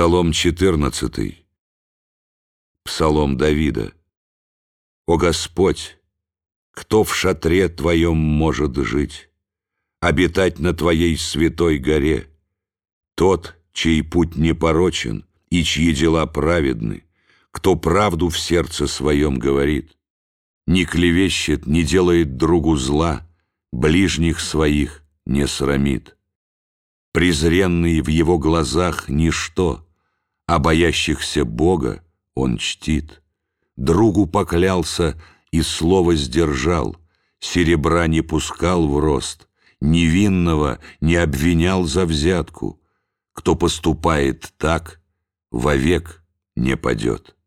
Псалом 14. Псалом Давида. «О Господь, кто в шатре Твоем может жить, обитать на Твоей святой горе? Тот, чей путь непорочен и чьи дела праведны, кто правду в сердце своем говорит, не клевещет, не делает другу зла, ближних своих не срамит. Презренный в его глазах ничто, а боящихся Бога он чтит. Другу поклялся и слово сдержал, серебра не пускал в рост, невинного не обвинял за взятку. Кто поступает так, вовек не падет».